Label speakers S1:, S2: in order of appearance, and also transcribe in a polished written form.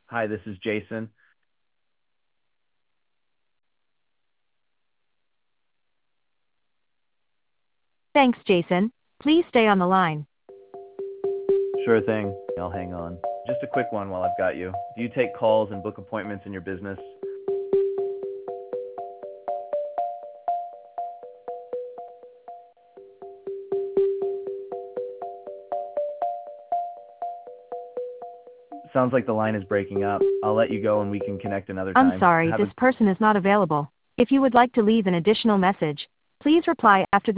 S1: Hi, this is Jason.
S2: Thanks, Jason. Please stay on the line.
S1: Sure thing. I'll hang on. Just a quick one while I've got you. Do you take calls and book appointments in your business? Sounds like the line is breaking up. I'll let you go and we can connect another
S2: I'm
S1: time.
S2: sorry,
S1: Have a
S2: this person is not available. If you would like to leave an additional message, please reply after the